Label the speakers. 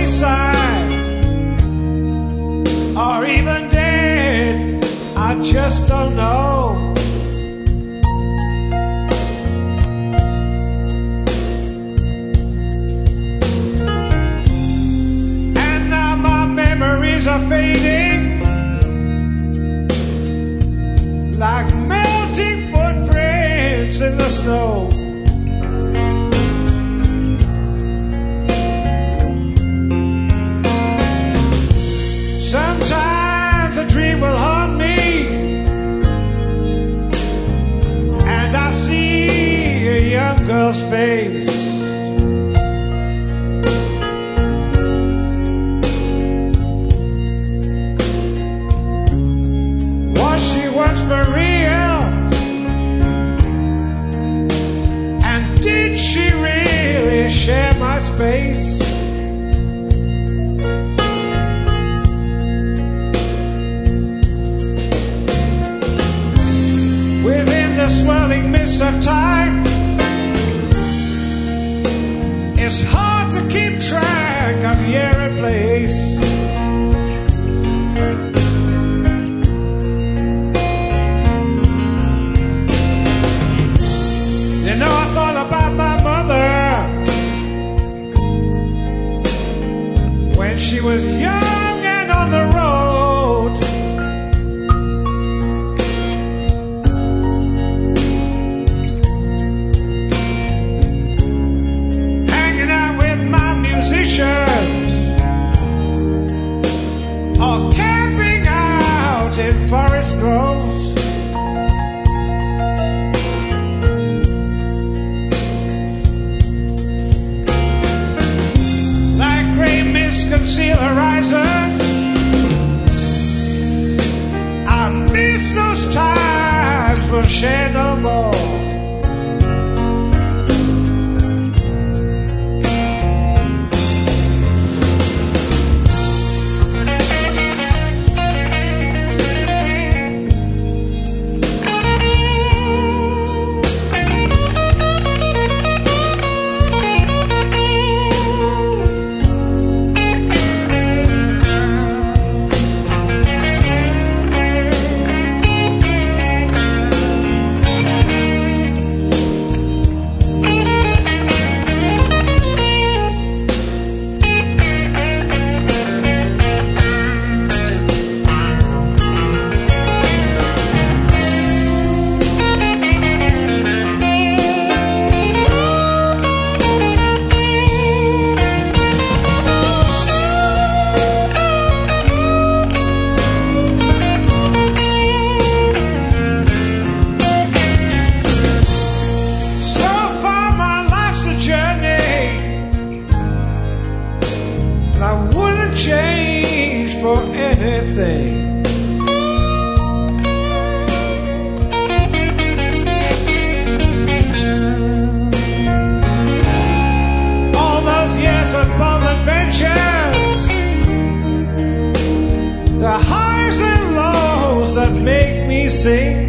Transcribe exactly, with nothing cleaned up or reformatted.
Speaker 1: wayside, or even dead, I just don't know. And now my memories are fading like melting footprints in the snow. Sometimes a dream will haunt me, and I see a young girl's face. Was she once for real? And did she really share my space? The swirling mist of time, it's hard to keep track of year and place. You know, I thought about my mother when she was young and on the road. Or camping out in forest groves. Like gray mist conceal horizons, I miss those times we'll share no more. Sing